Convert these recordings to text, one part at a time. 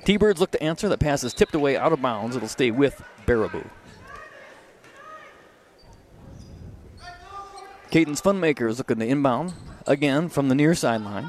T-Birds look to answer. That pass is tipped away out of bounds. It'll stay with Baraboo. Cadence Funmaker is looking to inbound again from the near sideline.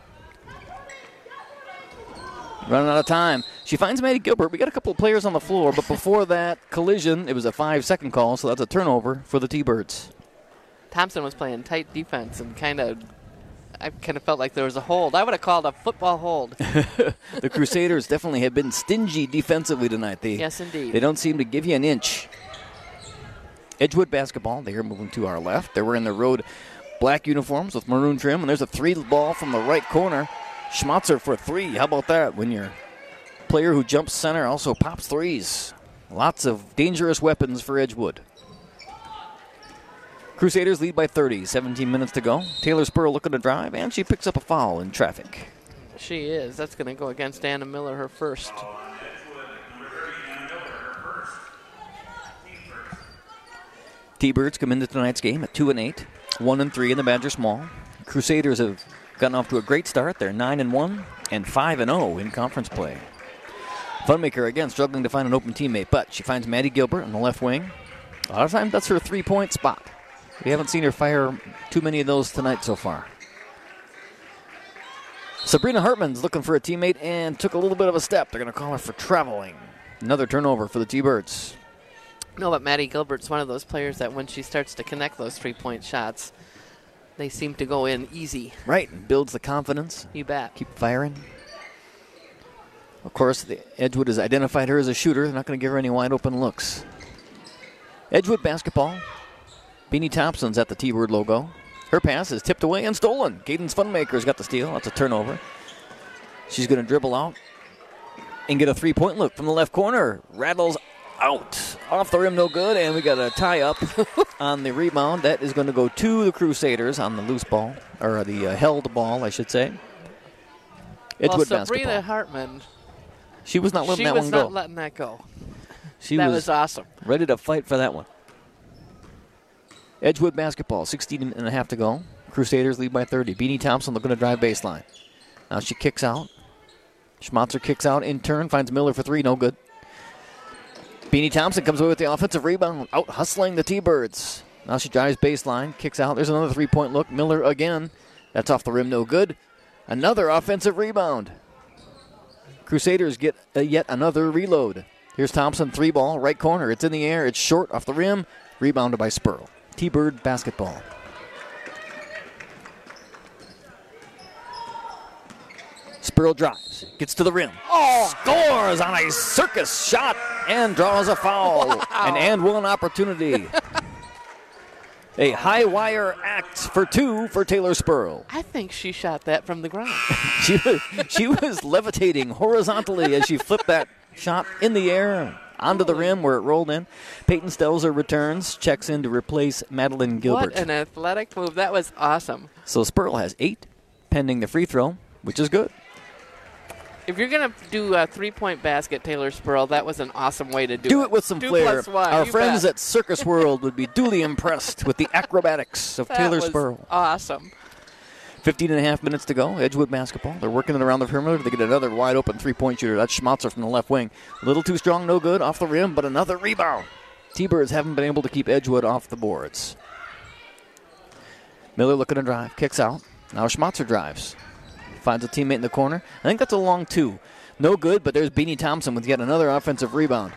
Running out of time. She finds Maddie Gilbert. We got a couple of players on the floor, but before that collision, it was a 5-second call, so that's a turnover for the T-Birds. Thompson was playing tight defense and I kind of felt like there was a hold. I would have called a football hold. The Crusaders definitely have been stingy defensively tonight. Yes, indeed. They don't seem to give you an inch. Edgewood basketball. They are moving to our left. They're wearing their road black uniforms with maroon trim, and there's a 3 ball from the right corner. Schmatzer for 3. How about that? When your player who jumps center also pops 3s. Lots of dangerous weapons for Edgewood. Crusaders lead by 30. 17 minutes to go. Taylor Spurl looking to drive, and she picks up a foul in traffic. She is. That's going to go against Anna Miller, her first. T-Birds come into tonight's game at 2-8, 1-3 in the Badger Small. Crusaders have gotten off to a great start. They're 9-1 and 5-0 in conference play. Funmaker again struggling to find an open teammate, but she finds Maddie Gilbert on the left wing. A lot of times that's her 3-point spot. We haven't seen her fire too many of those tonight so far. Sabrina Hartman's looking for a teammate and took a little bit of a step. They're going to call her for traveling. Another turnover for the T-Birds. No, but Maddie Gilbert's one of those players that when she starts to connect those 3-point shots, they seem to go in easy. Right, and builds the confidence. You bet. Keep firing. Of course, Edgewood has identified her as a shooter. They're not going to give her any wide open looks. Edgewood basketball. Beanie Thompson's at the T-Bird logo. Her pass is tipped away and stolen. Cadence Funmaker's got the steal. That's a turnover. She's going to dribble out and get a 3-point look from the left corner. Rattles out. Off the rim, no good, and we got a tie-up on the rebound. That is going to go to the Crusaders on the loose ball, or the held ball, I should say. Edgewood Sabrina basketball. Hartman, She was not letting that one go. She was not letting that go. That was awesome. Ready to fight for that one. Edgewood basketball, 16 and a half to go. Crusaders lead by 30. Beanie Thompson looking to drive baseline. Now she kicks out. Schmatzer kicks out in turn, finds Miller for 3, no good. Beanie Thompson comes away with the offensive rebound, out hustling the T-Birds. Now she drives baseline, kicks out. There's another 3-point look. Miller again. That's off the rim, no good. Another offensive rebound. Crusaders get yet another reload. Here's Thompson, 3-ball, right corner. It's in the air. It's short off the rim. Rebounded by Spurl. T-Bird basketball. Spurl drives, gets to the rim, scores on a circus shot, and draws a foul. Wow. An and one opportunity. A high wire act for 2 for Taylor Spurl. I think she shot that from the ground. she was levitating horizontally as she flipped that shot in the air onto the rim where it rolled in. Peyton Stelzer returns, checks in to replace Madeline Gilbert. What an athletic move. That was awesome. So Spurl has 8, pending the free throw, which is good. If you're going to do a 3-point basket, Taylor Spurl, that was an awesome way to do it. Do it with some 2 flair. + 1, Our friends bet. at Circus World would be duly impressed with the acrobatics of Taylor Spurl. Awesome. 15 and a half minutes to go. Edgewood basketball. They're working it around the perimeter. They get another wide open 3-point shooter. That's Schmatzer from the left wing. A little too strong, no good. Off the rim, but another rebound. T-Birds haven't been able to keep Edgewood off the boards. Miller looking to drive. Kicks out. Now Schmatzer drives. Finds a teammate in the corner. I think that's a long 2. No good, but there's Beanie Thompson with yet another offensive rebound.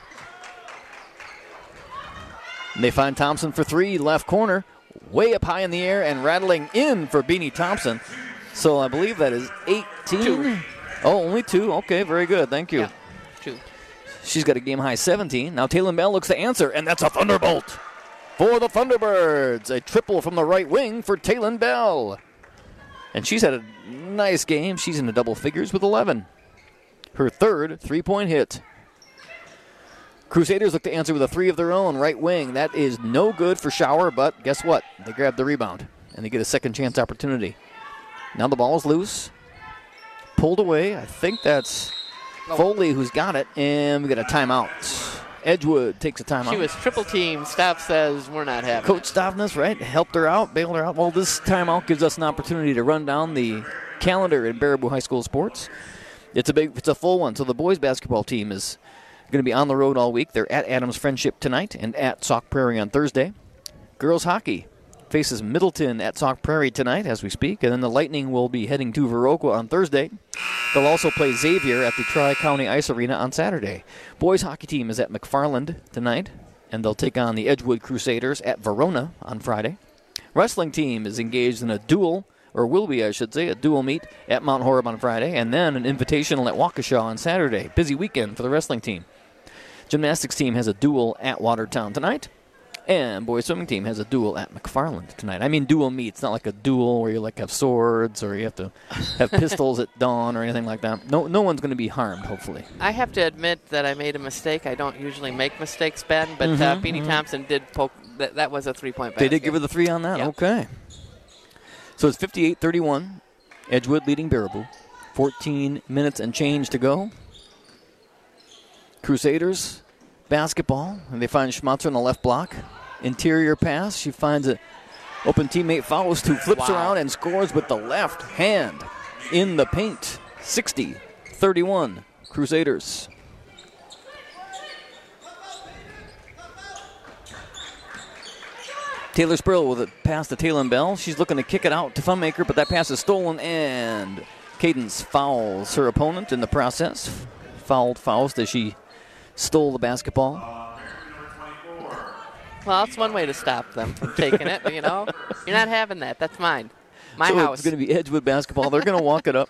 And they find Thompson for 3, left corner. Way up high in the air and rattling in for Beanie Thompson. So I believe that is 18. 2. Oh, only 2. Okay, very good. Thank you. Yeah, 2. She's got a game-high 17. Now Taylor Bell looks to answer, and that's a thunderbolt for the Thunderbirds. A triple from the right wing for Taylor Bell. And she's had a nice game. She's in the double figures with 11. Her third 3-point hit. Crusaders look to answer with a 3 of their own, right wing. That is no good for Schauer, but guess what? They grab the rebound, and they get a second chance opportunity. Now the ball is loose. Pulled away. I think that's Foley who's got it, and we got a timeout. Edgewood takes a timeout. She was triple teamed. Staff says we're not having Coach Stavnes, right, helped her out, bailed her out. Well, this timeout gives us an opportunity to run down the calendar in Baraboo High School sports. It's a full one. So the boys basketball team is going to be on the road all week. They're at Adams Friendship tonight and at Sauk Prairie on Thursday. Girls hockey faces Middleton at Sauk Prairie tonight as we speak, and then the Lightning will be heading to Viroqua on Thursday. They'll also play Xavier at the Tri-County Ice Arena on Saturday. Boys hockey team is at McFarland tonight, and they'll take on the Edgewood Crusaders at Verona on Friday. Wrestling team is engaged in a duel, or will be, I should say, a dual meet at Mount Horeb on Friday, and then an invitational at Waukesha on Saturday. Busy weekend for the wrestling team. Gymnastics team has a duel at Watertown tonight. And boys swimming team has a duel at McFarland tonight. I mean dual meets, not like a duel where you like have swords or you have to have pistols at dawn or anything like that. No one's going to be harmed, hopefully. I have to admit that I made a mistake. I don't usually make mistakes, Ben, but Beanie Thompson did poke. That was a three-point basket. They did give her the 3 on that? Yep. Okay. So it's 58-31. Edgewood leading Baraboo. 14 minutes and change to go. Crusaders basketball, and they find Schmatzer in the left block. Interior pass. She finds an open teammate Faust, who flips around and scores with the left hand in the paint. 60-31 Crusaders. Taylor Spurl with a pass to Taylor Bell. She's looking to kick it out to Funmaker, but that pass is stolen, and Cadence fouls her opponent in the process. Fouled Faust as she stole the basketball. Well, that's one way to stop them from taking it, you know. You're not having that. That's mine. My so house. It's going to be Edgewood basketball. They're going to walk it up.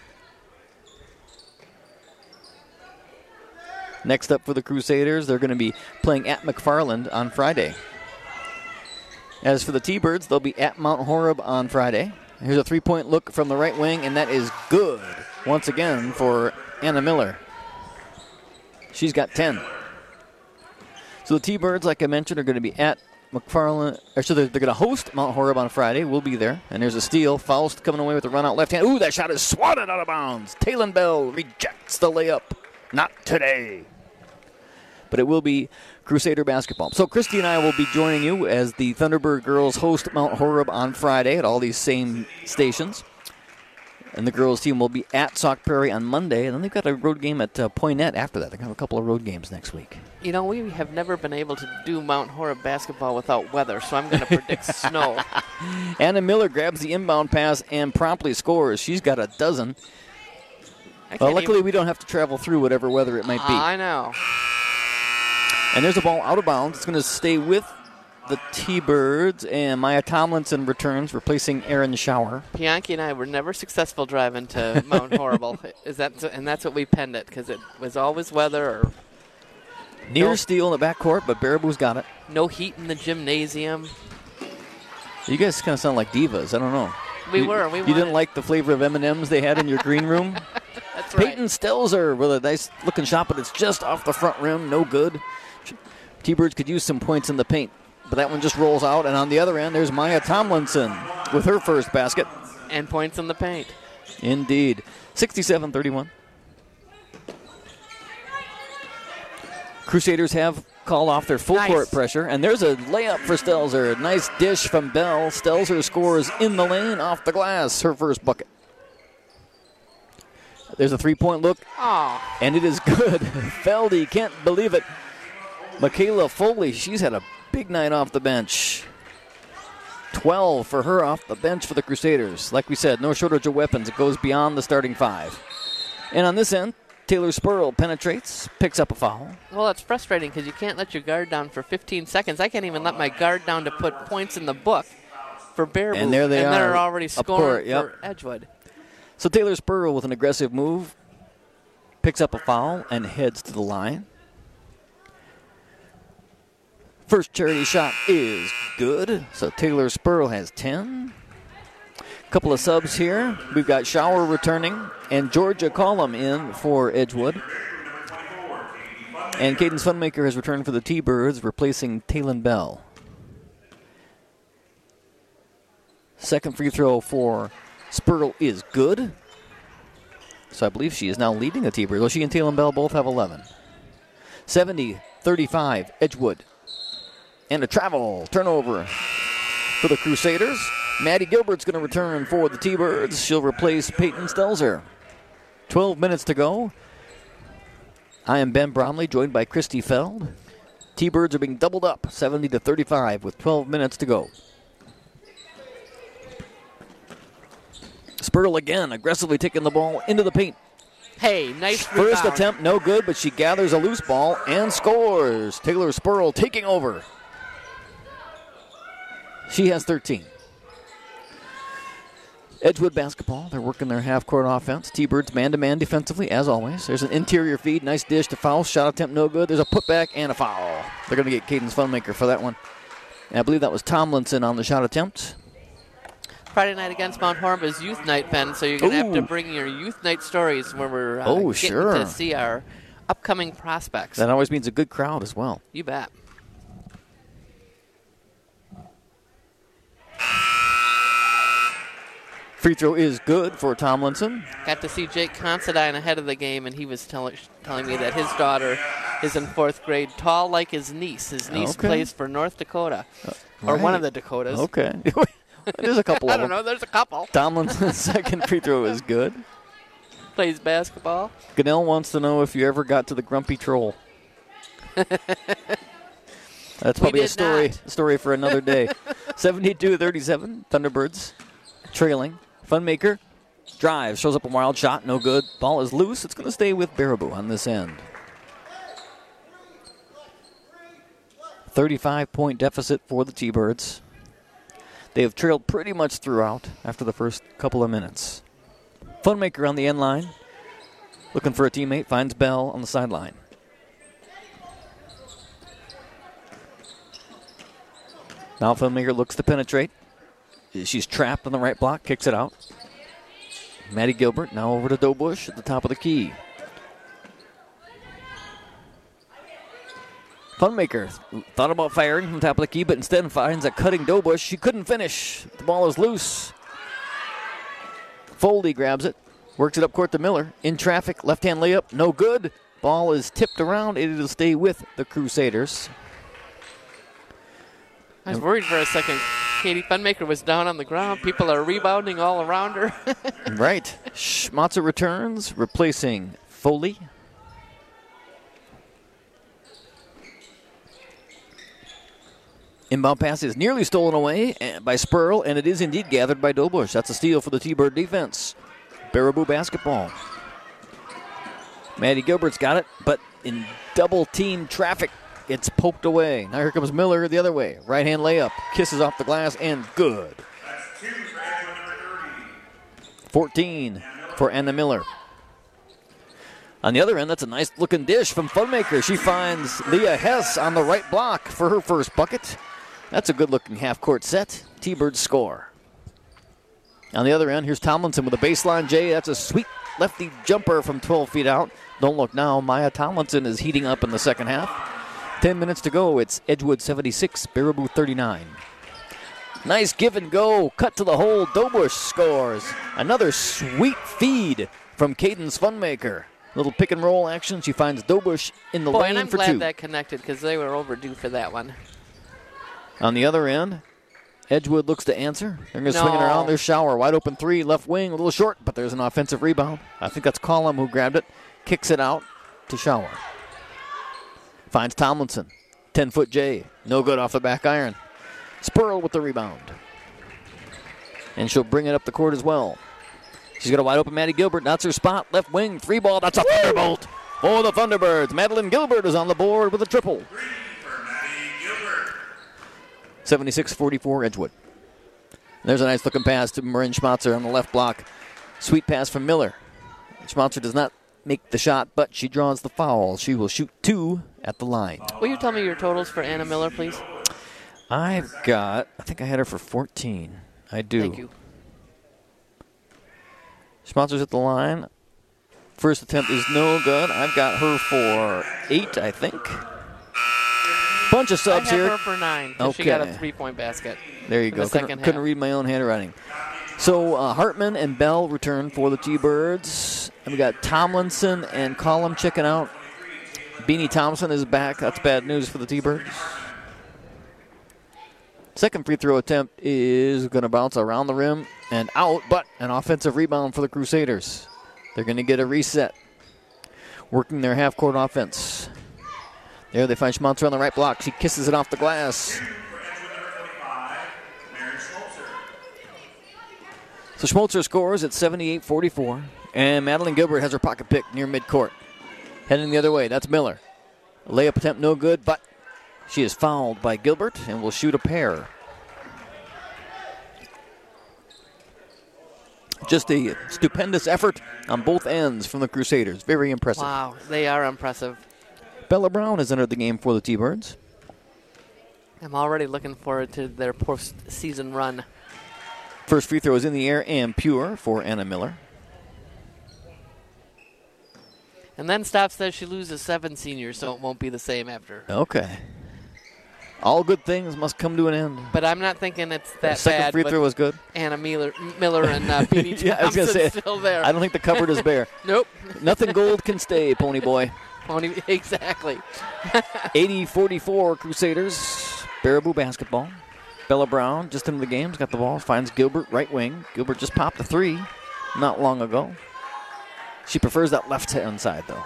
Next up for the Crusaders, they're going to be playing at McFarland on Friday. As for the T-Birds, they'll be at Mount Horeb on Friday. Here's a three-point look from the right wing, and that is good once again for Anna Miller. She's got 10. So the T-Birds, like I mentioned, are going to be at McFarland. So they're going to host Mount Horeb on Friday. We'll be there. And there's a steal. Faust coming away with the run out left hand. Ooh, that shot is swatted out of bounds. Taylor Bell rejects the layup. Not today. But it will be Crusader basketball. So Christy and I will be joining you as the Thunderbird girls host Mount Horeb on Friday at all these same stations. And the girls' team will be at Sauk Prairie on Monday. And then they've got a road game at Poynette after that. They're going to have a couple of road games next week. You know, we have never been able to do Mount Horeb basketball without weather, so I'm going to predict snow. Anna Miller grabs the inbound pass and promptly scores. She's got a dozen. Luckily, we don't have to travel through whatever weather it might be. I know. And there's a ball out of bounds. It's going to stay with the T-Birds, and Maya Tomlinson returns, replacing Erin Schauer. Pianki and I were never successful driving to Mount Horrible. And that's what we penned it, because it was always weather or near steal in the backcourt, but Baraboo's got it. No heat in the gymnasium. You guys kind of sound like divas. I don't know. We You didn't like the flavor of M&Ms they had in your green room? That's right. Peyton Stelzer with a nice-looking shot, but it's just off the front rim. No good. T-Birds could use some points in the paint, but that one just rolls out. And on the other end, there's Maya Tomlinson with her first basket. And points in the paint. Indeed. 67-31. Crusaders have called off their full court pressure, and there's a layup for Stelzer. Nice dish from Bell. Stelzer scores in the lane off the glass, her first bucket. There's a three-point look, and it is good. Feldy can't believe it. Michaela Foley, she's had a big night off the bench. 12 for her off the bench for the Crusaders. Like we said, no shortage of weapons. It goes beyond the starting five. And on this end, Taylor Spurl penetrates, picks up a foul. Well, it's frustrating because you can't let your guard down for 15 seconds. I can't even let my guard down to put points in the book for Baraboo. And there they are. And they're already scoring for Edgewood. So Taylor Spurl with an aggressive move, picks up a foul and heads to the line. First charity shot is good. So Taylor Spurl has 10. Couple of subs here. We've got Schauer returning and Georgia Collum in for Edgewood. And Cadence Funmaker has returned for the T-Birds, replacing Taylor Bell. Second free throw for Spurl is good. So I believe she is now leading the T-Birds. Well, she and Taylor Bell both have 11. 70-35, Edgewood. And a travel turnover for the Crusaders. Maddie Gilbert's going to return for the T-Birds. She'll replace Peyton Stelzer. 12 minutes to go. I am Ben Bromley, joined by Christy Feld. T-Birds are being doubled up, 70-35, with 12 minutes to go. Spurl again, aggressively taking the ball into the paint. Hey, nice rebound. First attempt, no good, but she gathers a loose ball and scores. Taylor Spurl taking over. She has 13. Edgewood basketball. They're working their half-court offense. T-Birds man-to-man defensively, as always. There's an interior feed. Nice dish to foul. Shot attempt no good. There's a putback and a foul. They're going to get Cadence Funmaker for that one. And I believe that was Tomlinson on the shot attempt. Friday night against Mount Horeb is youth night, Ben, so you're going to have to bring your youth night stories where we're getting to see our upcoming prospects. That always means a good crowd as well. You bet. Free throw is good for Tomlinson. Got to see Jake Considine ahead of the game, and he was telling me that his daughter is in 4th grade, tall like his niece. His niece plays for North Dakota, or one of the Dakotas. Okay. There's a couple of them. I don't know. There's a couple. Tomlinson's second free throw is good. Plays basketball. Ganell wants to know if you ever got to the Grumpy Troll. That's probably a story for another day. 72-37, Thunderbirds trailing. Funmaker drives, shows up a wild shot, no good. Ball is loose. It's going to stay with Baraboo on this end. 35-point deficit for the T-Birds. They have trailed pretty much throughout after the first couple of minutes. Funmaker on the end line, looking for a teammate, finds Bell on the sideline. Now Funmaker looks to penetrate. She's trapped on the right block, kicks it out. Maddie Gilbert now over to Dobush at the top of the key. Funmaker thought about firing from the top of the key, but instead finds a cutting Dobush. She couldn't finish. The ball is loose. Foldy grabs it, works it up court to Miller. In traffic, left-hand layup, no good. Ball is tipped around. It'll stay with the Crusaders. I was worried for a second. Katie Funmaker was down on the ground. People are rebounding all around her. Right. Schmatzer returns, replacing Foley. Inbound pass is nearly stolen away by Spurl, and it is indeed gathered by Dobush. That's a steal for the T-Bird defense. Baraboo basketball. Maddie Gilbert's got it, but in double-team traffic, it's poked away. Now here comes Miller the other way. Right-hand layup, kisses off the glass, and good. 14 for Anna Miller. On the other end, that's a nice-looking dish from Funmaker. She finds Leah Hess on the right block for her first bucket. That's a good-looking half-court set. T-Birds score. On the other end, here's Tomlinson with a baseline J. That's a sweet lefty jumper from 12 feet out. Don't look now. Maya Tomlinson is heating up in the second half. 10 minutes to go. It's Edgewood 76, Baraboo 39. Nice give and go. Cut to the hole. Dobush scores. Another sweet feed from Cadence Funmaker. Little pick and roll action. She finds Dobush in the lane for two. I'm glad that connected because they were overdue for that one. On the other end, Edgewood looks to answer. They're going to swing it around. There's Shower. Wide open three. Left wing. A little short, but there's an offensive rebound. I think that's Collum who grabbed it. Kicks it out to Shower. Finds Tomlinson. 10-foot J. No good off the back iron. Spurl with the rebound. And she'll bring it up the court as well. She's got a wide open Maddie Gilbert. That's her spot. Left wing. Three ball. That's a thunderbolt for the Thunderbirds. Madeline Gilbert is on the board with a triple. 76-44 Edgewood. There's a nice looking pass to Marin Schmatzer on the left block. Sweet pass from Miller. Schmatzer does not make the shot, but she draws the foul. She will shoot two at the line. Will you tell me your totals for Anna Miller, please? I think I had her for 14. I do. Thank you. Schmatzer's at the line. First attempt is no good. I've got her for 8, I think. Bunch of subs I have here. her for 9. Okay. She got a 3-point basket. There you go. Couldn't read my own handwriting. So Hartman and Bell return for the T-Birds. And we got Tomlinson and Collum checking out. Beanie Thompson is back. That's bad news for the T-Birds. Second free throw attempt is going to bounce around the rim and out, but an offensive rebound for the Crusaders. They're going to get a reset. Working their half-court offense. There they find Schmaltzer on the right block. She kisses it off the glass. So Schmaltzer scores at 78-44. And Madeline Gilbert has her pocket pick near midcourt. Heading the other way, that's Miller. A layup attempt no good, but she is fouled by Gilbert and will shoot a pair. Just a stupendous effort on both ends from the Crusaders. Very impressive. Wow, they are impressive. Bella Brown has entered the game for the T-Birds. I'm already looking forward to their postseason run. First free throw is in the air and pure for Anna Miller. And then Staff says she loses 7 seniors, so it won't be the same after. Okay. All good things must come to an end. But I'm not thinking it's that second bad. Free throw was good. Anna Miller and Beanie Thompson Yeah, I was gonna say, still there. I don't think the cupboard is bare. Nope. Nothing gold can stay, Pony Boy. Exactly. 80-44 Crusaders. Baraboo basketball. Bella Brown just into the game. Has got the ball. Finds Gilbert right wing. Gilbert just popped a 3 not long ago. She prefers that left-hand side, though.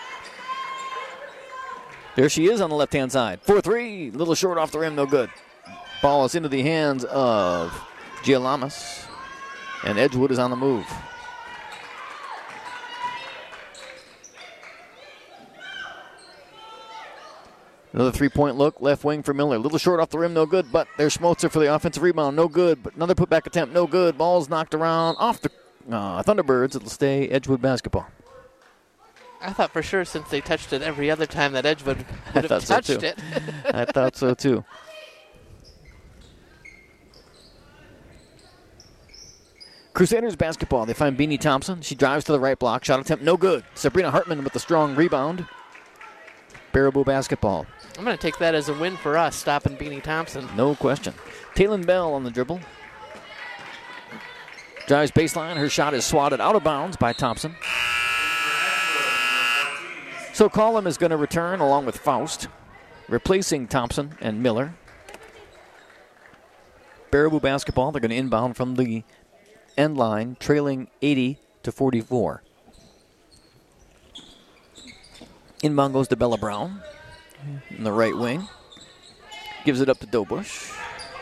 There she is on the left-hand side. 4-3. Little short off the rim, no good. Ball is into the hands of Gialamas. And Edgewood is on the move. Another three-point look. Left wing for Miller. Little short off the rim, no good. But there's Schmaltzer for the offensive rebound. No good. But another putback attempt, no good. Ball's knocked around off the Thunderbirds. It'll stay Edgewood basketball. I thought for sure since they touched it every other time that Edgewood would have touched it. I thought so too. Crusaders basketball. They find Beanie Thompson. She drives to the right block. Shot attempt no good. Sabrina Hartman with the strong rebound. Baraboo basketball. I'm going to take that as a win for us, stopping Beanie Thompson. No question. Taylin Bell on the dribble. Drives baseline. Her shot is swatted out of bounds by Thompson. So Collum is going to return along with Faust, replacing Thompson and Miller. Baraboo basketball. They're going to inbound from the end line, trailing 80-44. Inbound goes to Bella Brown in the right wing. Gives it up to Dobush.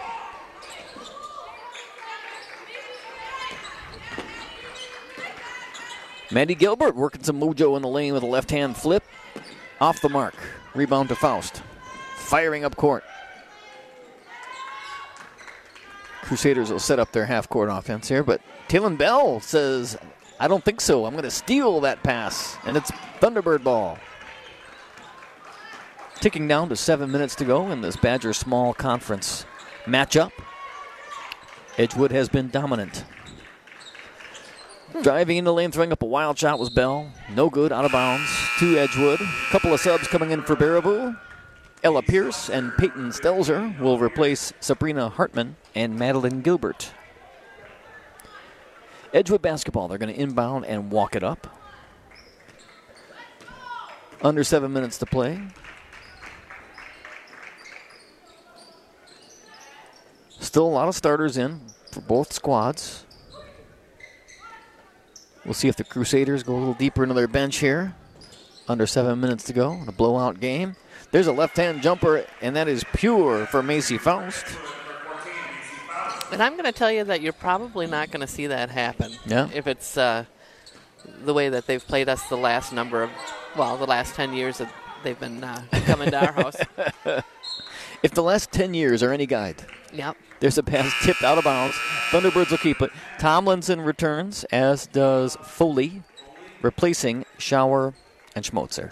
Maddie Gilbert working some mojo in the lane with a left-hand flip. Off the mark. Rebound to Faust. Firing up court. Crusaders will set up their half-court offense here, but Taylin Bell says, I don't think so. I'm going to steal that pass, and it's Thunderbird ball. Ticking down to 7 minutes to go in this Badger Small Conference matchup. Edgewood has been dominant. Driving in the lane, throwing up a wild shot was Bell. No good, out of bounds to Edgewood. Couple of subs coming in for Baraboo. Ella Pierce and Peyton Stelzer will replace Sabrina Hartman and Madeline Gilbert. Edgewood basketball, they're going to inbound and walk it up. Under 7 minutes to play. Still a lot of starters in for both squads. We'll see if the Crusaders go a little deeper into their bench here. Under 7 minutes to go in a blowout game. There's a left-hand jumper, and that is pure for Macy Faust. And I'm going to tell you that you're probably not going to see that happen. Yeah. If it's the way that they've played us the last the last 10 years that they've been coming to our house. If the last 10 years are any guide. Yep. There's a pass tipped out of bounds. Thunderbirds will keep it. Tomlinson returns, as does Foley, replacing Schauer and Schmaltzer.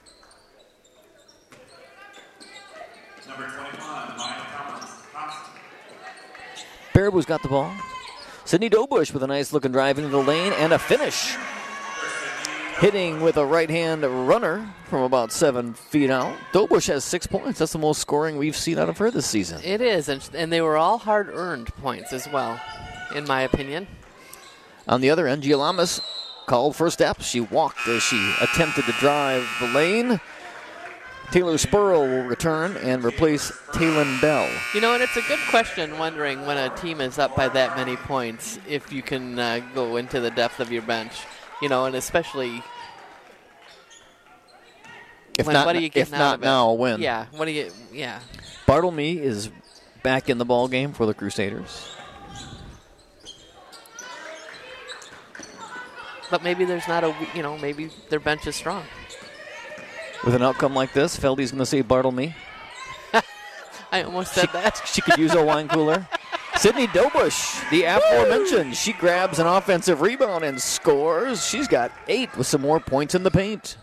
Number 21, Maya Thompson. Baraboo's got the ball. Sydney Dobush with a nice looking drive into the lane and a finish. Hitting with a right-hand runner from about 7 feet out. Dobush has 6 points. That's the most scoring we've seen out of her this season. It is, and they were all hard-earned points as well, in my opinion. On the other end, Gialamas called for a step. She walked as she attempted to drive the lane. Taylor Spurl will return and replace Taylin Bell. You know, and it's a good question wondering when a team is up by that many points if you can go into the depth of your bench. and especially If what are you getting not out of it? now, when? Yeah, what do you? Yeah, Bartlemy is back in the ball game for the Crusaders. but maybe there's not maybe their bench is strong. With an outcome like this, Feldy's going to say Bartlemy. I almost said that. She could use a wine cooler. Sydney Dobush, the aforementioned, she grabs an offensive rebound and scores. She's got 8 with some more points in the paint.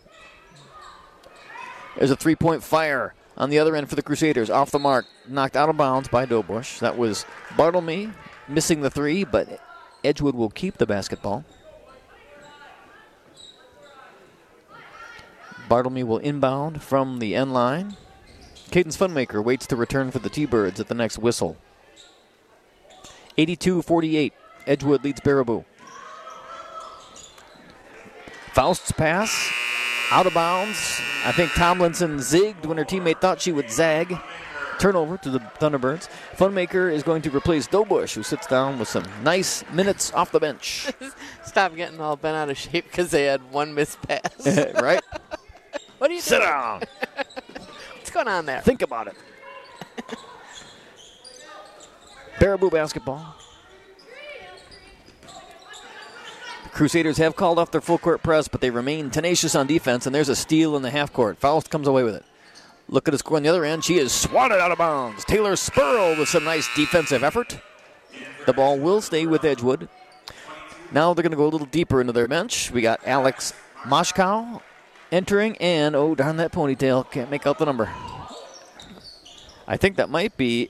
There's a 3-point fire on the other end for the Crusaders. Off the mark, knocked out of bounds by Dobush. That was Bartlemy missing the 3, but Edgewood will keep the basketball. Bartlemy will inbound from the end line. Cadence Funmaker waits to return for the T-Birds at the next whistle. 82-48. Edgewood leads Baraboo. Faust's pass. Out of bounds. I think Tomlinson zigged when her teammate thought she would zag. Turnover to the Thunderbirds. Funmaker is going to replace Dobush, who sits down with some nice minutes off the bench. Stop getting all bent out of shape because they had one missed pass. Right? What are you Sit doing? down. What's going on there? Think about it. Baraboo basketball. The Crusaders have called off their full court press, but they remain tenacious on defense, and there's a steal in the half court. Faust comes away with it. Look at the score on the other end. She is swatted out of bounds. Taylor Spurl with some nice defensive effort. The ball will stay with Edgewood. Now they're going to go a little deeper into their bench. We got Alex Moshkow entering, and oh, darn that ponytail. Can't make out the number. I think that might be.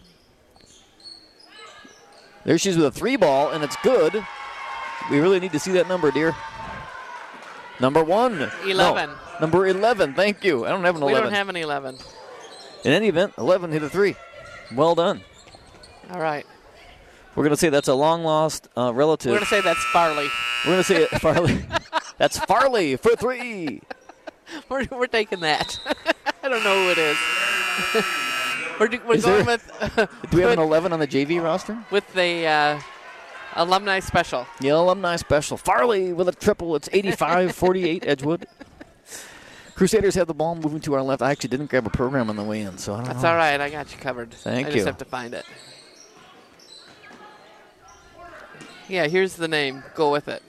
There she is with a 3 ball, and it's good. We really need to see that number, dear. Number 1. 11. No, number 11, thank you. I don't have an 11. We don't have an 11. In any event, 11 hit a 3. Well done. All right. We're going to say that's a long-lost relative. We're going to say that's Farley. We're going to say it, Farley. That's Farley for 3. We're taking that. I don't know who it is. We're Is going there- with. Do we have an 11 on the JV roster? With the alumni special. The alumni special. Farley with a triple. It's 85-48 Edgewood. Crusaders have the ball moving to our left. I actually didn't grab a program on the way in, so I don't know. That's all right. I got you covered. Thank I you. just have to find it. Yeah, here's the name. Go with it.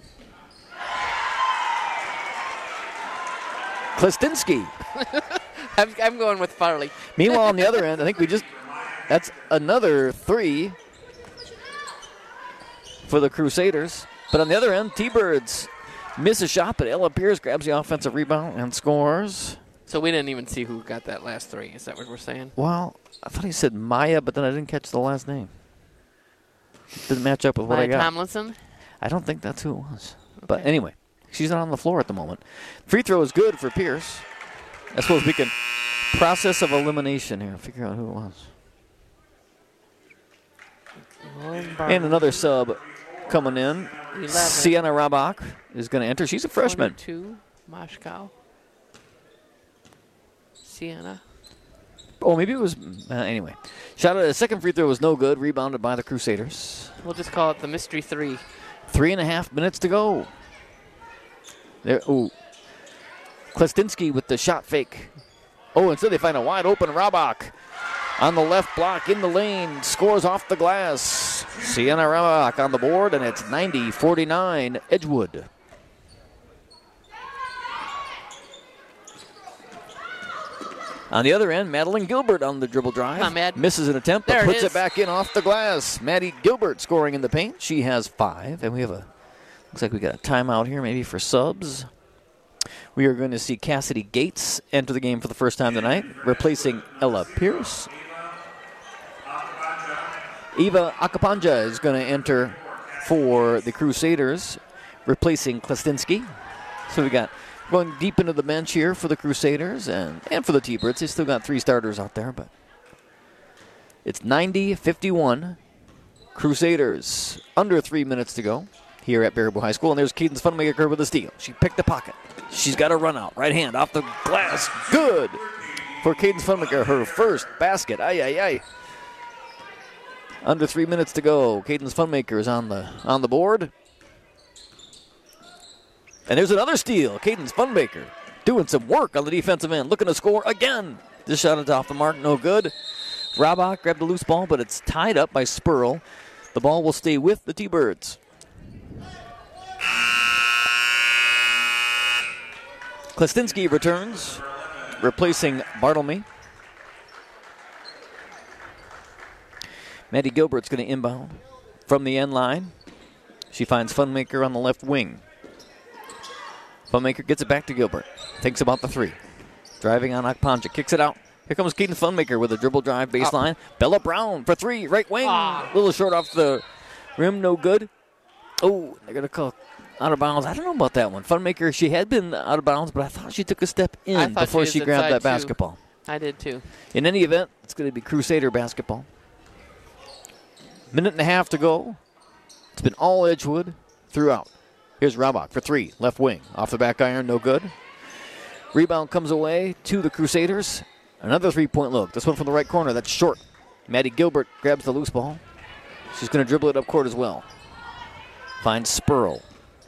Klestinski. I'm going with Farley. Meanwhile, on the other end, I think that's another 3 for the Crusaders. But on the other end, T-Birds miss a shot, but Ella Pierce grabs the offensive rebound and scores. So we didn't even see who got that last 3. Is that what we're saying? Well, I thought he said Maya, but then I didn't catch the last name. Didn't match up with what I Maya got. Tomlinson? I don't think that's who it was. But anyway, she's not on the floor at the moment. Free throw is good for Pierce. I suppose we can process of elimination here. Figure out who it was. And another sub coming in. 11. Sienna Rabach is going to enter. She's a freshman. 22, Moshkow. Sienna. Oh, maybe it was. Anyway. Shot at a second free throw was no good. Rebounded by the Crusaders. We'll just call it the mystery 3. 3.5 minutes to go. There. Ooh. Klestinski with the shot fake. Oh, instead they find a wide open Rabach on the left block in the lane. Scores off the glass. Sienna Rabach on the board, and it's 90-49 Edgewood. On the other end, Madeline Gilbert on the dribble drive. Come on, Mad. Misses an attempt, but There it puts is. it back in off the glass. Maddie Gilbert scoring in the paint. She has 5, and we have looks like we got a timeout here maybe for subs. We are going to see Cassidy Gates enter the game for the first time tonight, replacing Ella Pierce. Eva Akapanja is going to enter for the Crusaders, replacing Klestinski. So we got going deep into the bench here for the Crusaders and for the T-Birds. They still got 3 starters out there, but it's 90-51. Crusaders under 3 minutes to go here at Baraboo High School. And there's Cadence Funmaker with a steal. She picked the pocket. She's got a run out. Right hand off the glass. Good for Cadence Funmaker. Her first basket. Ay. Under 3 minutes to go. Cadence Funmaker is on the board. And there's another steal. Cadence Funmaker doing some work on the defensive end, looking to score again. This shot is off the mark, no good. Rabach grabbed the loose ball, but it's tied up by Spurl. The ball will stay with the T-Birds. Klestinski returns, replacing Bartlemy. Maddie Gilbert's going to inbound from the end line. She finds Funmaker on the left wing. Funmaker gets it back to Gilbert. Thinks about the three. Driving on Akpanja. Kicks it out. Here comes Keaton Funmaker with a dribble drive baseline. Bella Brown for three. Right wing. A little short off the rim. No good. Oh, they're going to call out of bounds. I don't know about that one. Funmaker, she had been out of bounds, but I thought she took a step in before she grabbed that basketball. I did too. In any event, it's going to be Crusader basketball. Minute and a half to go. It's been all Edgewood throughout. Here's Rabach for three. Left wing. Off the back iron. No good. Rebound comes away to the Crusaders. Another three-point look. This one from the right corner. That's short. Maddie Gilbert grabs the loose ball. She's going to dribble it up court as well. Finds Spurl.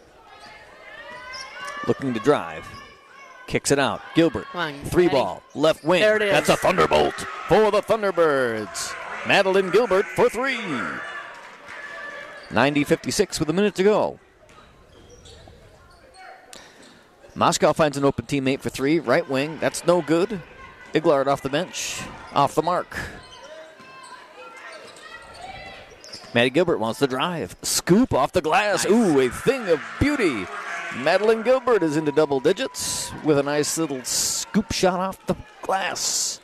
Looking to drive. Kicks it out. Gilbert. Three ball. Left wing. There it is. That's a thunderbolt for the Thunderbirds. Madeline Gilbert for three. 90-56 with a minute to go. Moscow finds an open teammate for three. Right wing. That's no good. Iglard off the bench. Off the mark. Maddie Gilbert wants to drive. Scoop off the glass. Nice. Ooh, a thing of beauty. Madeline Gilbert is into double digits with a nice little scoop shot off the glass.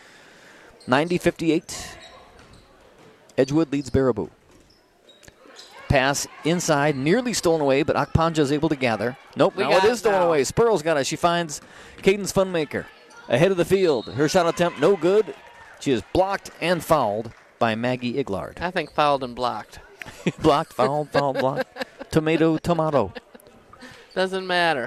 90-58. Edgewood leads Baraboo. Pass inside, nearly stolen away, but Akpanja is able to gather. Nope, now it is stolen away. Spurl's got it. She finds Cadence Funmaker ahead of the field. Her shot attempt, no good. She is blocked and fouled by Maggie Iglard. I think fouled and blocked. Blocked, fouled, blocked. Tomato. Doesn't matter.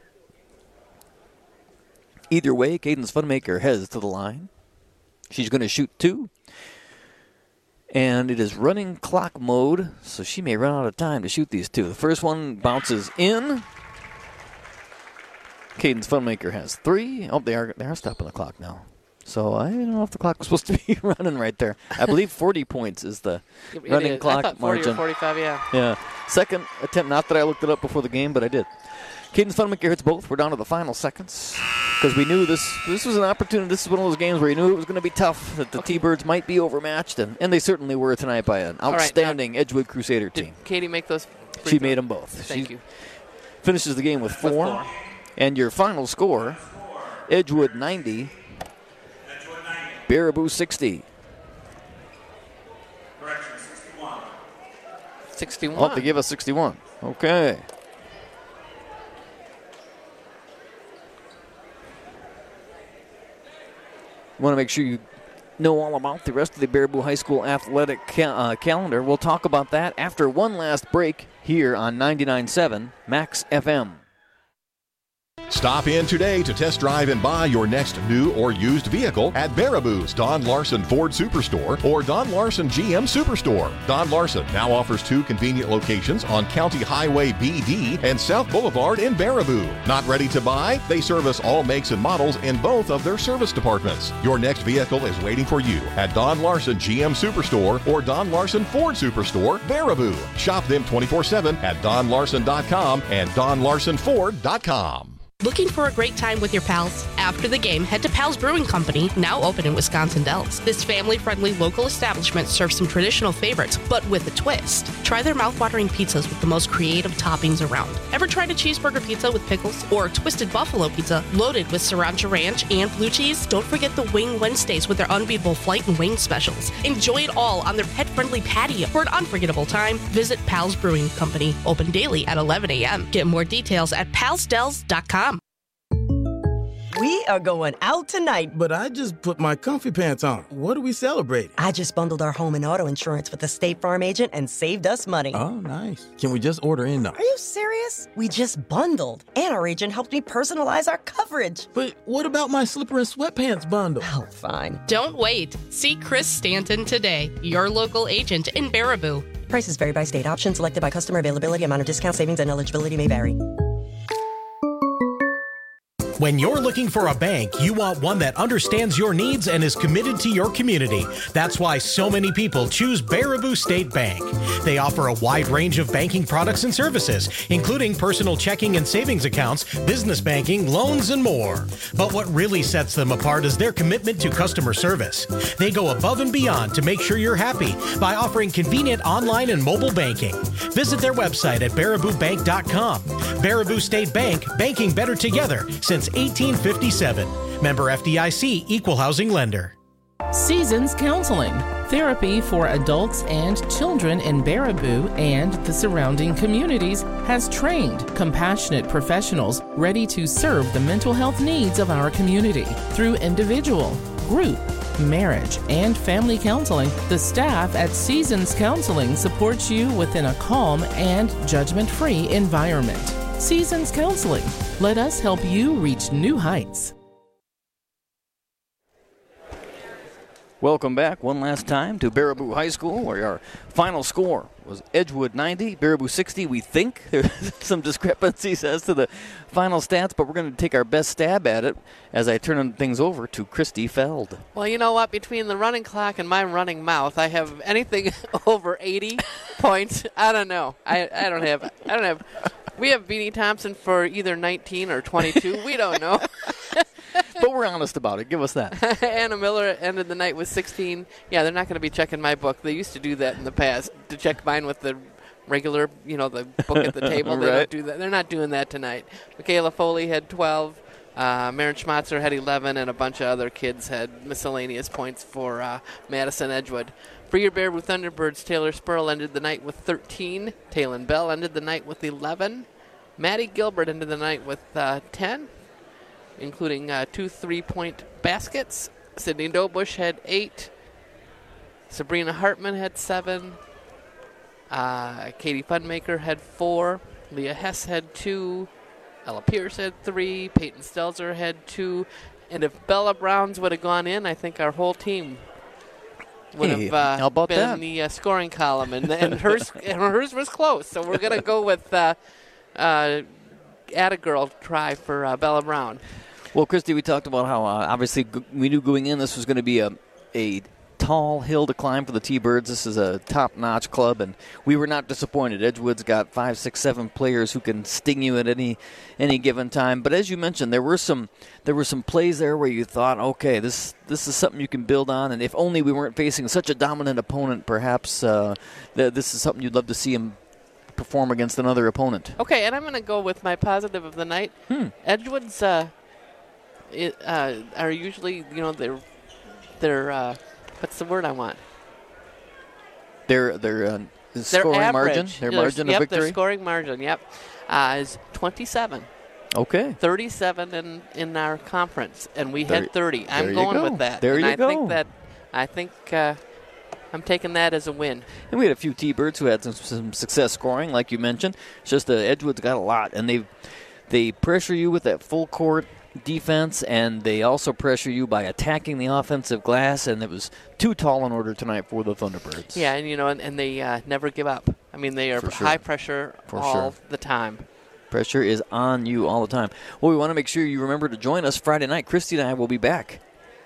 Either way, Cadence Funmaker heads to the line. She's going to shoot two. And it is running clock mode, so she may run out of time to shoot these two. The first one bounces in. Cadence Funmaker has three. Oh, they are stopping the clock now. So I don't know if the clock was supposed to be running right there. I believe 40 points is the running clock I thought 40 margin. Or 45, yeah. Yeah. Second attempt, not that I looked it up before the game, but I did. Cadence Funmaker hits both. We're down to the final seconds because we knew this was an opportunity. This is one of those games where you knew it was going to be tough, that the T-Birds might be overmatched, and they certainly were tonight by an outstanding Edgewood Crusader team. Did Katie make those? She made them both. Thank you. Finishes the game with four. And your final score, Edgewood 90, Baraboo 60. Correction, 61. 61. Oh, they give us 61. Okay. Want to make sure you know all about the rest of the Baraboo High School athletic calendar. We'll talk about that after one last break here on 99.7 Max FM. Stop in today to test drive and buy your next new or used vehicle at Baraboo's Don Larson Ford Superstore or Don Larson GM Superstore. Don Larson now offers two convenient locations on County Highway BD and South Boulevard in Baraboo. Not ready to buy? They service all makes and models in both of their service departments. Your next vehicle is waiting for you at Don Larson GM Superstore or Don Larson Ford Superstore, Baraboo. Shop them 24/7 at donlarson.com and donlarsonford.com. Looking for a great time with your pals? After the game, head to Pals Brewing Company, now open in Wisconsin Dells. This family-friendly local establishment serves some traditional favorites, but with a twist. Try their mouth-watering pizzas with the most creative toppings around. Ever tried a cheeseburger pizza with pickles? Or twisted buffalo pizza loaded with sriracha ranch and blue cheese? Don't forget the Wing Wednesdays with their unbeatable flight and wing specials. Enjoy it all on their pet-friendly patio. For an unforgettable time, visit Pals Brewing Company, open daily at 11 a.m. Get more details at palsdells.com. We are going out tonight. But I just put my comfy pants on. What are we celebrating? I just bundled our home and auto insurance with a State Farm agent and saved us money. Oh, nice. Can we just order in, though? Are you serious? We just bundled. And our agent helped me personalize our coverage. But what about my slipper and sweatpants bundle? Oh, fine. Don't wait. See Chris Stanton today, your local agent in Baraboo. Prices vary by state. Options selected by customer availability, amount of discount, savings, and eligibility may vary. When you're looking for a bank, you want one that understands your needs and is committed to your community. That's why so many people choose Baraboo State Bank. They offer a wide range of banking products and services, including personal checking and savings accounts, business banking, loans, and more. But what really sets them apart is their commitment to customer service. They go above and beyond to make sure you're happy by offering convenient online and mobile banking. Visit their website at baraboobank.com. Baraboo State Bank, banking better together since 1857. Member FDIC, Equal Housing Lender. Seasons Counseling, therapy for adults and children in Baraboo and the surrounding communities, has trained, compassionate professionals ready to serve the mental health needs of our community. Through individual, group, marriage, and family counseling, the staff at Seasons Counseling supports you within a calm and judgment-free environment. Seasons Counseling. Let us help you reach new heights. Welcome back one last time to Baraboo High School, where our final score was Edgewood 90, Baraboo 60. We think there's some discrepancies as to the final stats, but we're going to take our best stab at it as I turn things over to Christy Feld. Well, you know what? Between the running clock and my running mouth, I have anything over 80 points. I don't know. I don't have. We have Beanie Thompson for either 19 or 22. We don't know. But we're honest about it. Give us that. Anna Miller ended the night with 16. Yeah, they're not going to be checking my book. They used to do that in the past, to check mine with the regular, the book at the table. They don't do that. They're not doing that tonight. Michaela Foley had 12. Maren Schmatzer had 11, and a bunch of other kids had miscellaneous points for Madison Edgewood. For your Baraboo Thunderbirds, Taylor Spurl ended the night with 13. Taylon Bell ended the night with 11. Maddie Gilbert ended the night with 10, including 2 3-point baskets. Sydney Dobush had 8. Sabrina Hartman had 7. Katie Funmaker had 4. Leah Hess had 2. Ella Pierce had 3. Peyton Stelzer had 2. And if Bella Browns would have gone in, I think our whole team would have been in the scoring column. And hers was close. So we're going to go with Atta-girl try for Bella Brown. Well, Christy, we talked about how obviously we knew going in this was going to be a tall hill to climb for the T-Birds. This is a top-notch club, and we were not disappointed. Edgewood's got 5, 6, 7 players who can sting you at any given time. But as you mentioned, there were some plays there where you thought, okay, this is something you can build on, and if only we weren't facing such a dominant opponent, perhaps this is something you'd love to see him perform against another opponent. Okay, and I'm going to go with my positive of the night. Edgewood's are usually, they're what's the word I want? Their scoring average, margin, their margin of victory. Their scoring margin, is 27. Okay. 37 in our conference, and we had 30. I'm going with that. There and you go. I think I'm taking that as a win. And we had a few T-Birds who had some success scoring, like you mentioned. It's just Edgewood's got a lot, and they pressure you with that full court defense, and they also pressure you by attacking the offensive glass, and it was too tall in order tonight for the Thunderbirds. Yeah, and they never give up. I mean, they are high pressure all the time. Pressure is on you all the time. Well, we want to make sure you remember to join us Friday night. Christy and I will be back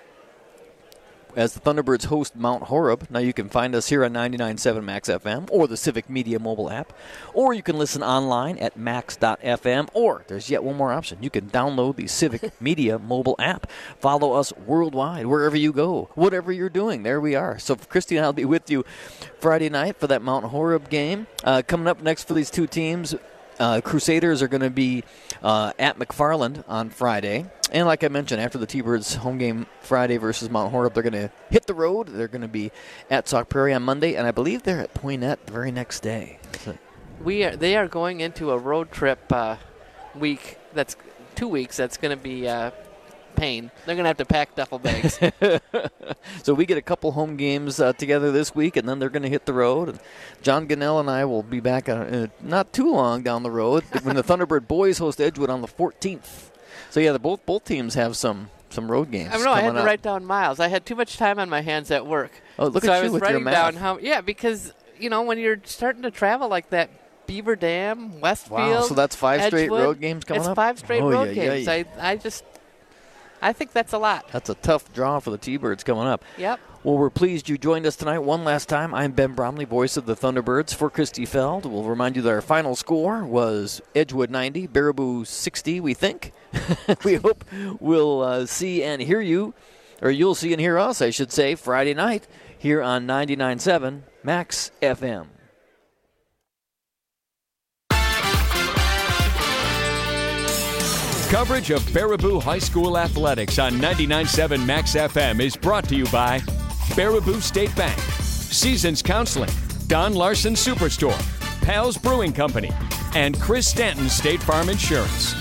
as the Thunderbirds host Mount Horeb. Now you can find us here on 99.7 Max FM or the Civic Media mobile app, or you can listen online at max.fm, or there's yet one more option. You can download the Civic Media mobile app. Follow us worldwide, wherever you go, whatever you're doing. There we are. So Christy and I will be with you Friday night for that Mount Horeb game. Coming up next for these two teams, Crusaders are going to be at McFarland on Friday. And like I mentioned, after the T-Birds home game Friday versus Mount Horeb, they're going to hit the road. They're going to be at Sauk Prairie on Monday, and I believe they're at Poynette the very next day. They are going into a road trip week. That's 2 weeks. That's going to be pain. They're going to have to pack duffel bags. So we get a couple home games together this week, and then they're going to hit the road. And John Gunnell and I will be back not too long down the road when the Thunderbird boys host Edgewood on the 14th. So, yeah, both teams have some road games. I don't know. I had to write down miles. I had too much time on my hands at work. Oh, look so at I you was with your writing math. down how. Yeah, because when you're starting to travel like that, Beaver Dam, Westfield. Wow, so that's 5 straight Edgewood. road games coming up? It's 5 straight road games. I think that's a lot. That's a tough draw for the T-Birds coming up. Yep. Well, we're pleased you joined us tonight one last time. I'm Ben Bromley, voice of the Thunderbirds for Christy Feld. We'll remind you that our final score was Edgewood 90, Baraboo 60, we think. We hope we'll see and hear you, or you'll see and hear us, I should say, Friday night here on 99.7 Max FM. Coverage of Baraboo High School athletics on 99.7 Max FM is brought to you by Baraboo State Bank, Seasons Counseling, Don Larson Superstore, Pal's Brewing Company, and Chris Stanton State Farm Insurance.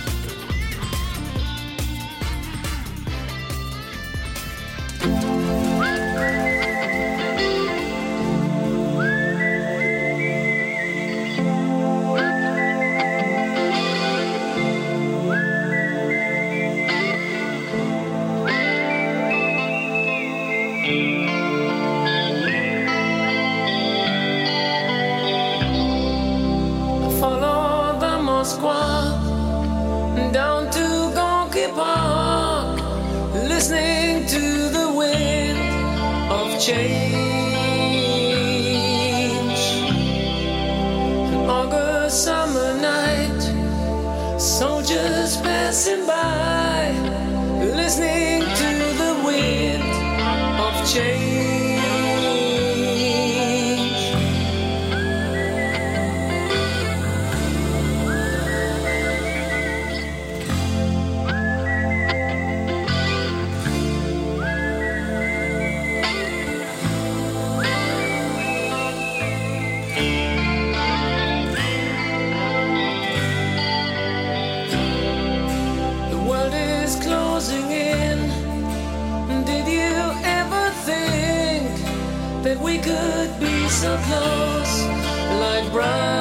Down to Gonky Park, listening to the wind of change. An August summer night, soldiers passing by, listening to the wind of change. That we could be so close, like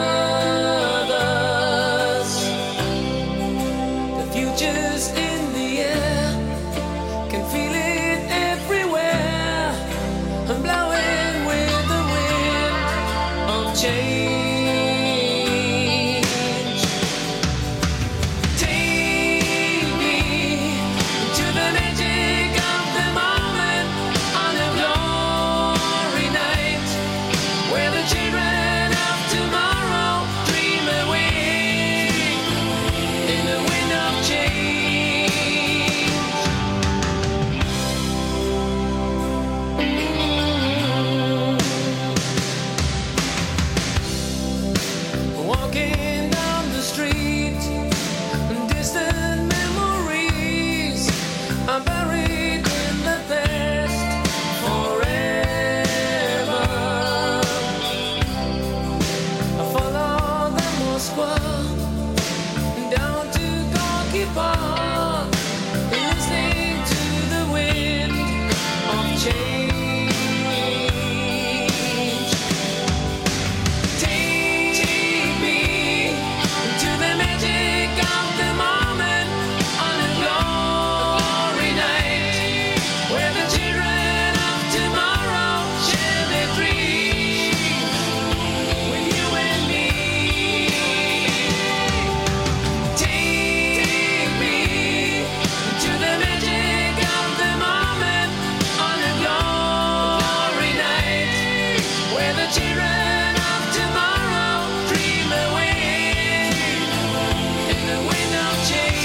brothers. The future's in the air, can feel it everywhere. I'm blowing with the wind of change. Take me to the magic of the moment on a glory night, where the children of tomorrow dream away in the wind of change. Walking down the street, distant memories are buried in the past forever. I follow the Moskwa down to Gonky Park, listening to the wind of change. Take me to the magic of the moment on a glory night, where the children of tomorrow share their dreams with you and me. Take me to the magic of the moment on a glory night, where the children of tomorrow dream away in the wind of change.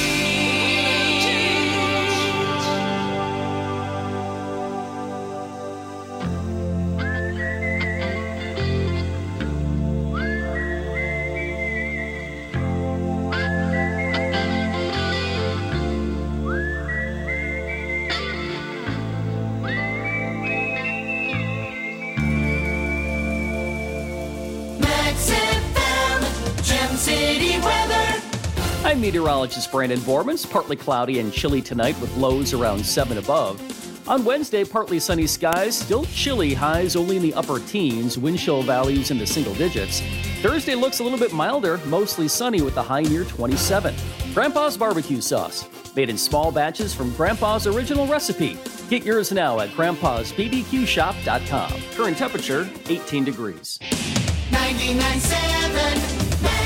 Max FM, Gem City weather. I'm meteorologist Brandon Vormans. Partly cloudy and chilly tonight with lows around 7 above. On Wednesday, partly sunny skies, still chilly, highs only in the upper teens, wind chill values in the single digits. Thursday looks a little bit milder, mostly sunny with a high near 27. Grandpa's barbecue sauce, made in small batches from Grandpa's original recipe. Get yours now at grandpa'sbbqshop.com. Current temperature, 18 degrees. 99.7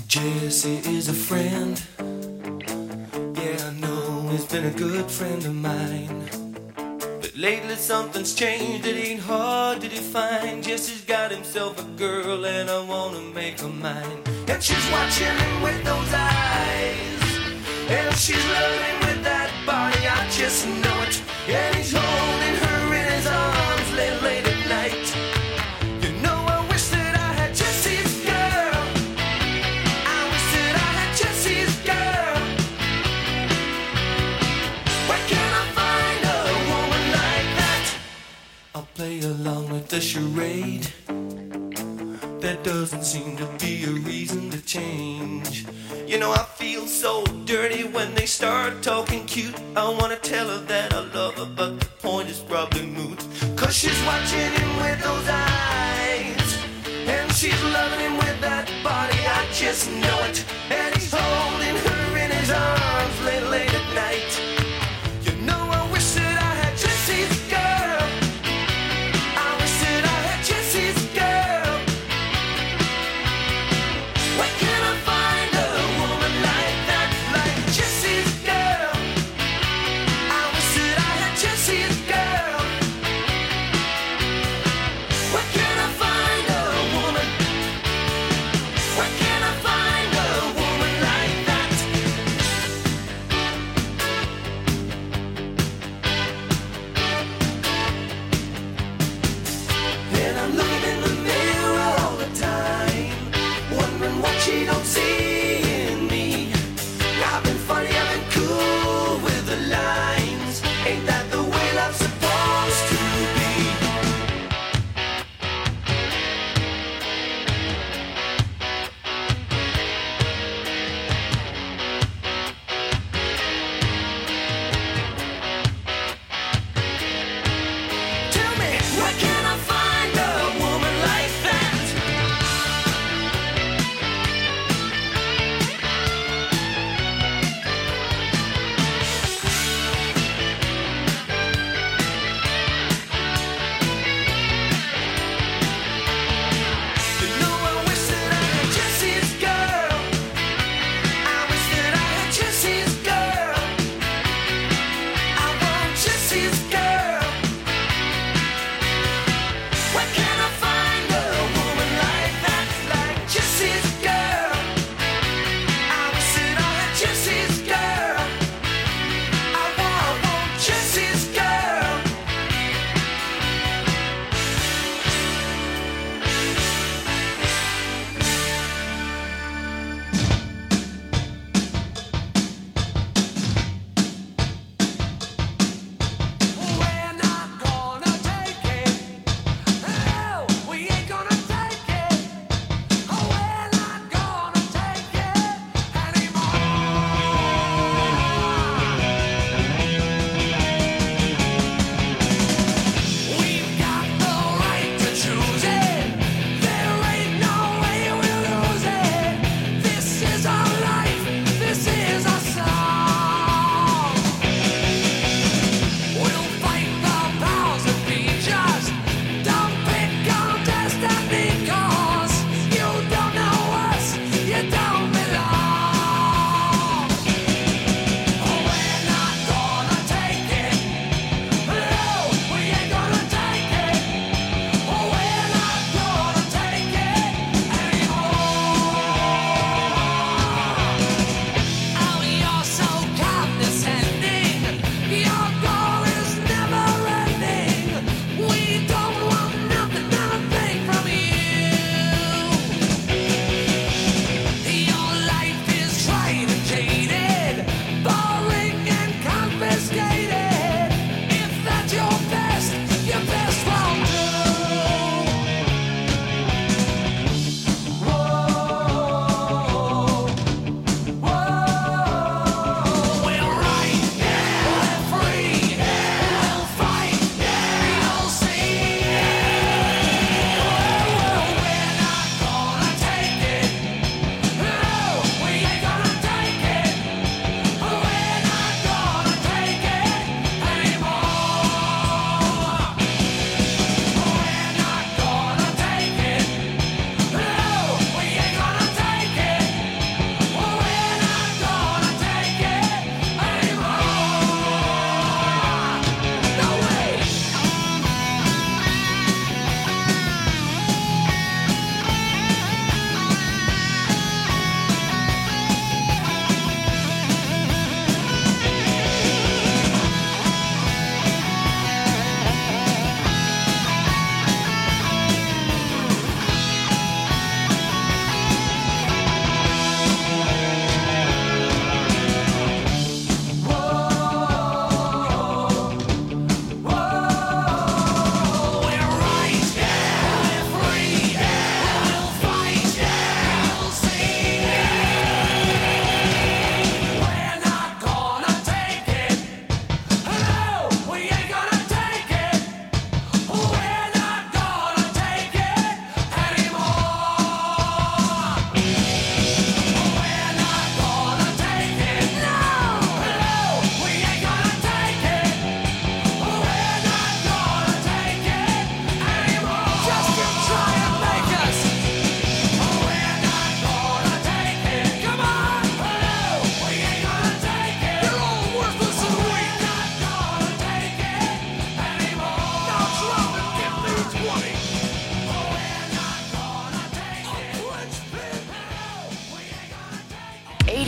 Jesse is a friend. Yeah, I know he's been a good friend of mine. But lately something's changed, it ain't hard to define. Jesse's got himself a girl and I wanna make her mine. And she's watching him with those eyes, and she's loving him with that body, I just know it. And he's holding her in his arms late at night. You know I wish that I had Jesse's girl. I wish that I had Jesse's girl. Where can I find a woman like that? I'll play along with the charade. There doesn't seem to be a reason to change. You know I feel so dirty when they start talking cute. I wanna tell her that I love her, but the point is probably moot. Cause she's watching him with those eyes, and she's loving him with that body, I just know it. And he's holding her in his arms late at night. You know I wish that I had Jesse's girl. I wish that I had Jesse's girl. Where can I find a woman like that, like Jesse's girl? I wish that I had Jesse's girl. Where can I find a woman? Where can I find a woman?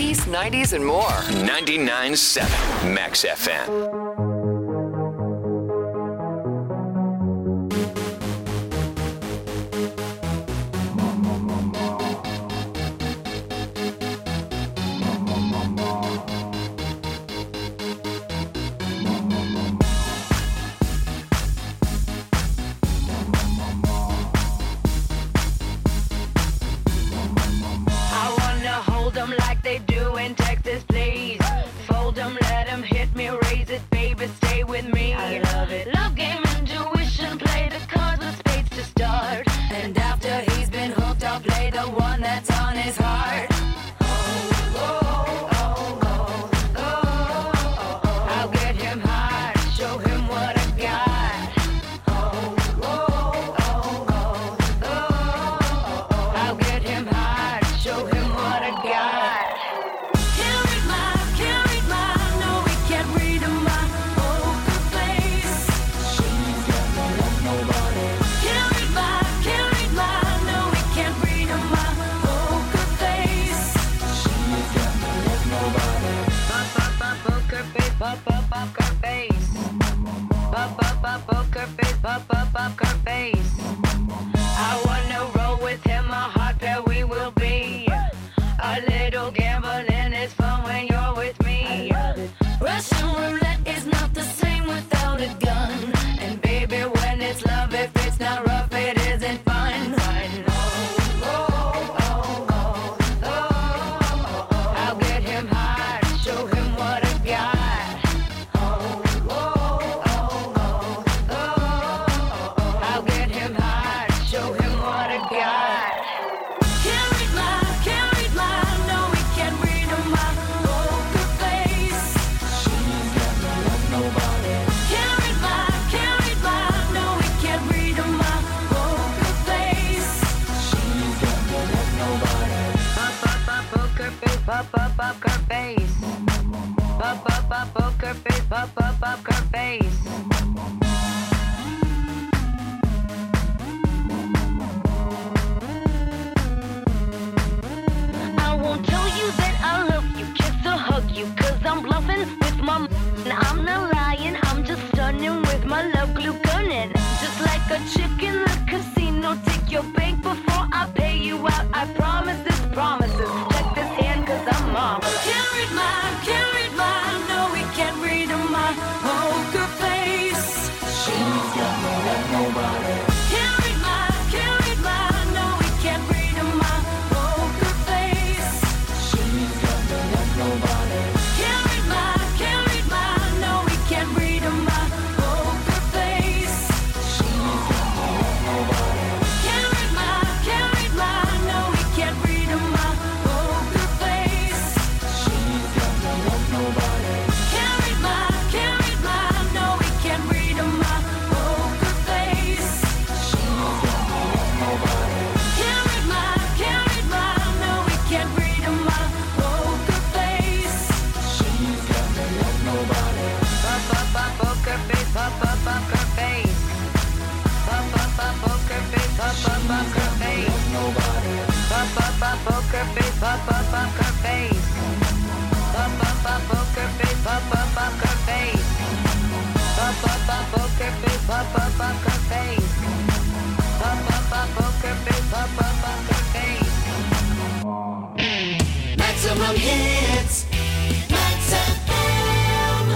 80s, 90s, and more. 99.7 Max FM. Maximum hits. Max FM.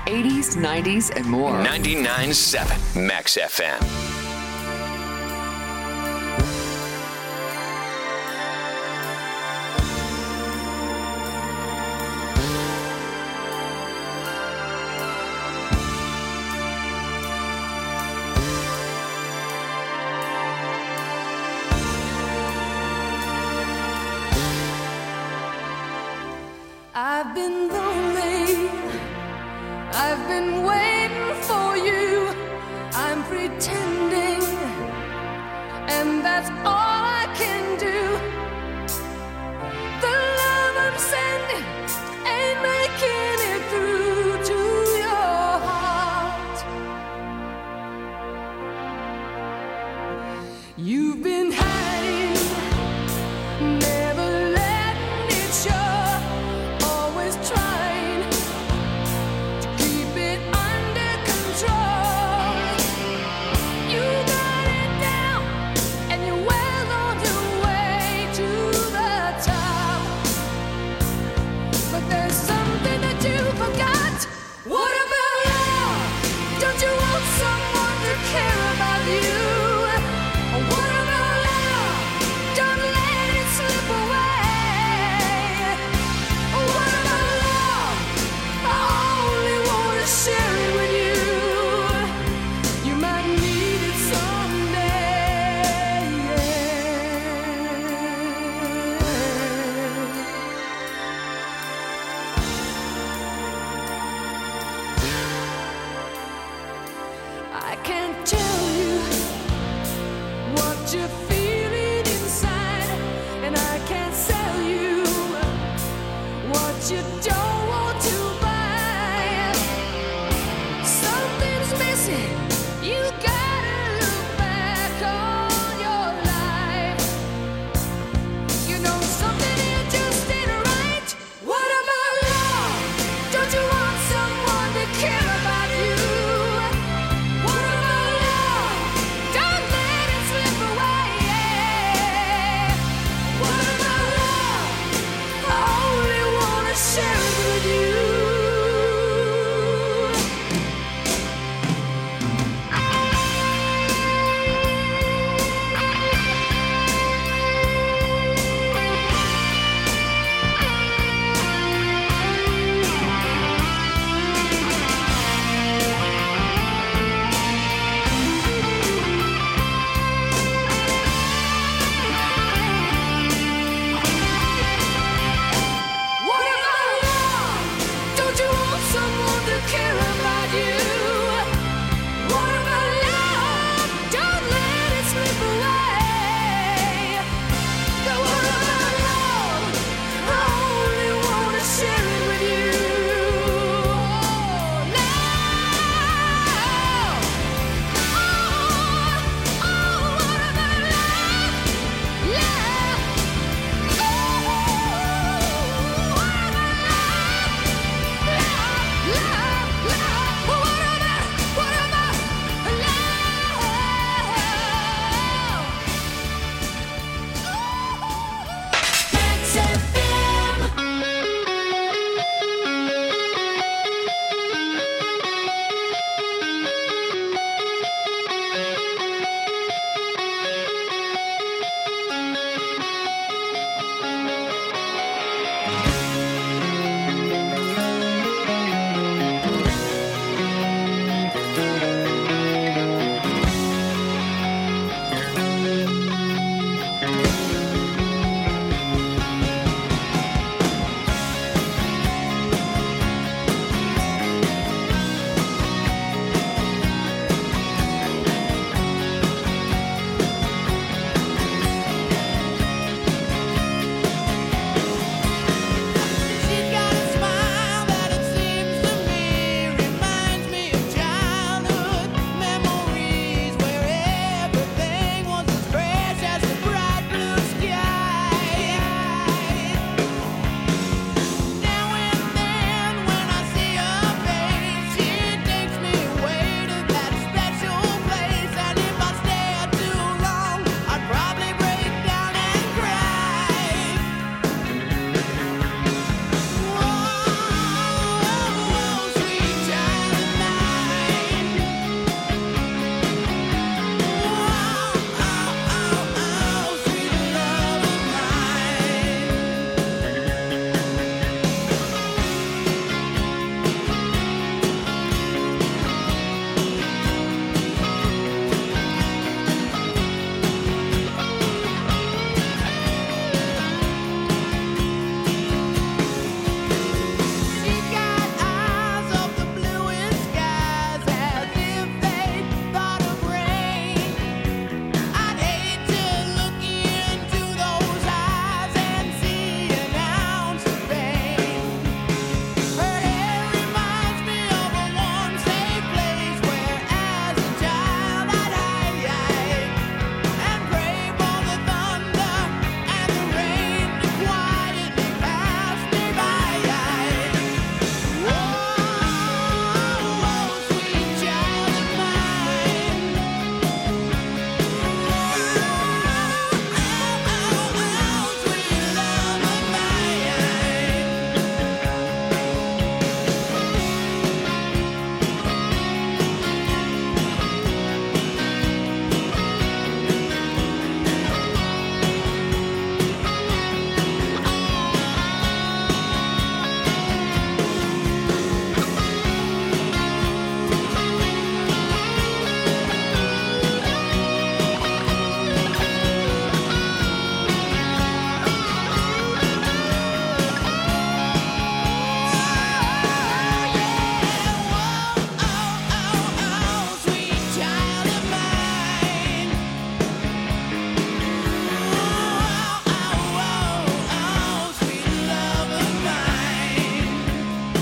80s, 90s, and more. 99.7 Max FM. I've been lonely. I've been waiting for you. I'm pretending, and that's all.